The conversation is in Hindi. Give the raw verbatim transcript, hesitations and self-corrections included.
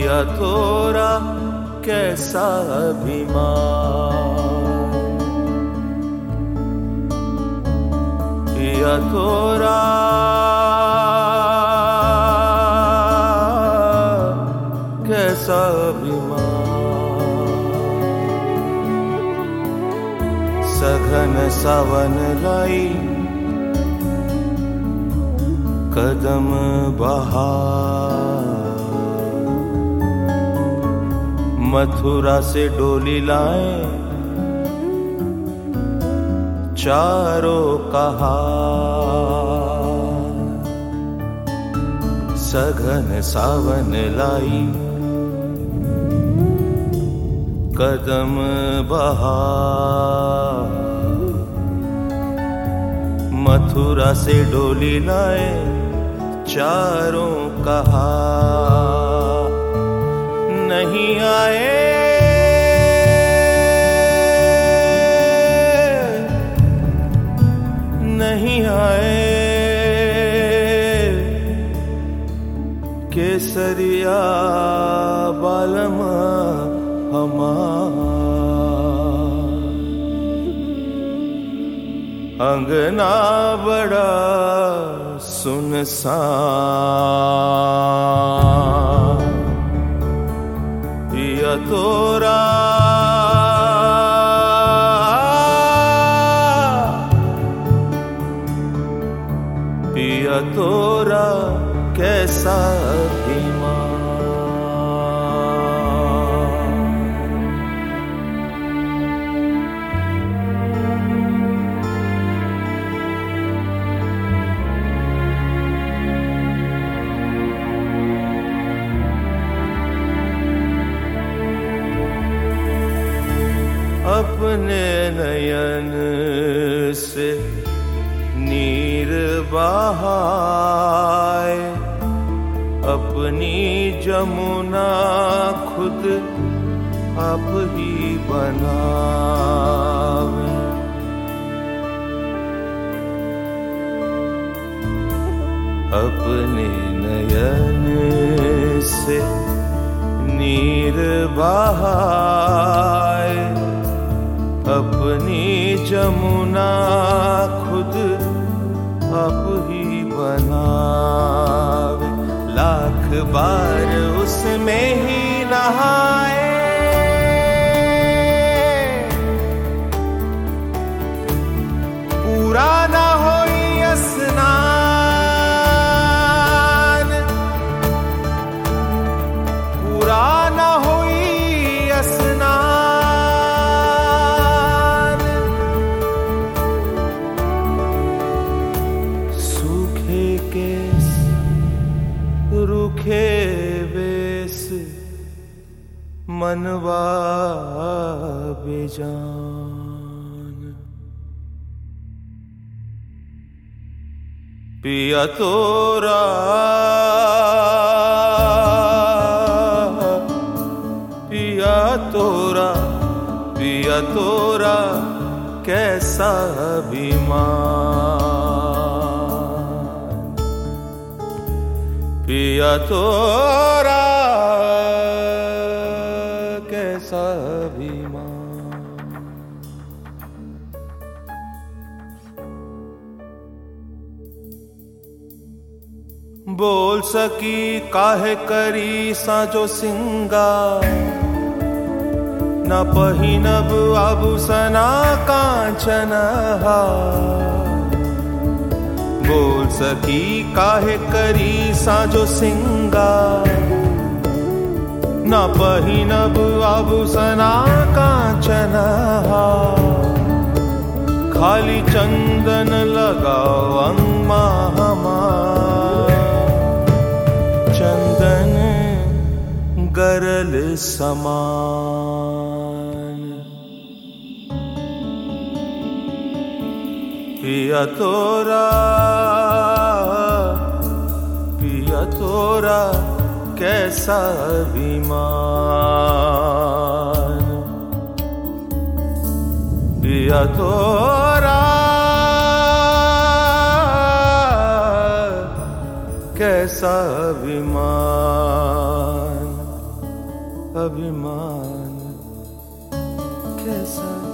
पिया तोरा कैसा अभिमान, पिया तोरा कैसा अभिमान। सघन सावन लाई कदम बहार, मथुरा से डोली लाए चारों कहार। सघन सावन लाई कदम बहार, मथुरा से डोली लाए चारों कहार। नहीं आए नहीं आए केसरिया बालमा हमार। अंगना बड़ा सुनसान, पिया तोरा पिया तोरा कैसा अभिमान। अपने नयन से नीर बहाए, अपनी जमुना खुद आप ही बनावे। अपने नयन से नीर बहाए, अपनी जमुना खुद आप ही बनावे। लाख बार उसमें ही नहाए, पूरा ना होई स्नान, पूरा ना होई स्नान। सूखे केस रूखे वेश मनवा बेजान। पिया तोरा पिया तोरा पिया तोरा कैसा अभिमान। पिया तोरा कैसा अभिमान। बोल सकी काहे करी साजो सिंगार, न पहिनब आभूषणा कांचन हार। बोल सकी काहे करी साजो सिंगार, न पहिनब आभूषणा कांचन हार। खाली चंदन लगाओ अंगमा हमार, चंदन गरल समान। पिया तोरा पिया तोरा कैसा अभिमान। पिया तोरा कैसा अभिमान। अभिमान कैसा